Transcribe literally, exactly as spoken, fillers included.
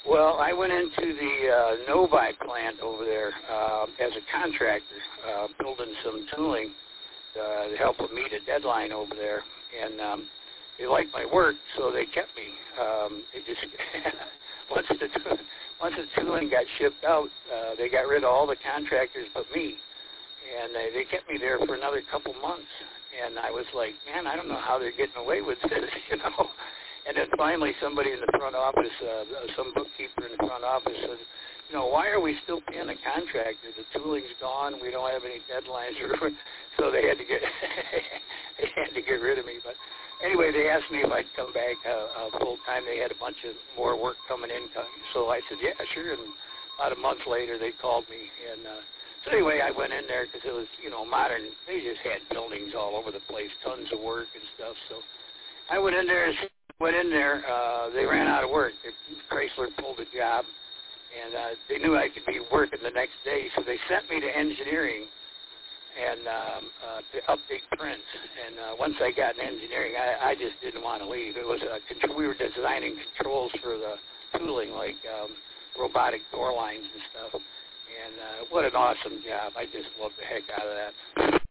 Well, I went into the uh, Novi plant over there uh, as a contractor, uh, building some tooling uh, to help them meet a deadline over there. And um, they liked my work, so they kept me. Um, they just once the once the tooling got shipped out, uh, they got rid of all the contractors but me, and they, they kept me there for another couple months. And I was like, man, I don't know how they're getting away with this, you know. And then finally, somebody in the front office, uh, some bookkeeper in the front office said, you know, why are we still paying the contractor? The tooling's gone. We don't have any deadlines. So they had to get they had to get rid of me. But anyway, they asked me if I'd come back uh, uh, full time. They had a bunch of more work coming in. So I said, yeah, sure. And about a month later, they called me. And uh, so anyway, I went in there because it was, you know, modern. They just had buildings all over the place, tons of work and stuff. So I went in there. Went in there. Uh, they ran out of work. Chrysler pulled a job, and uh, they knew I could be working the next day, so they sent me to engineering and um, uh, to update prints. And uh, once I got in engineering, I, I just didn't want to leave. It was a control, we were designing controls for the tooling, like um, robotic door lines and stuff. And uh, what an awesome job! I just loved the heck out of that.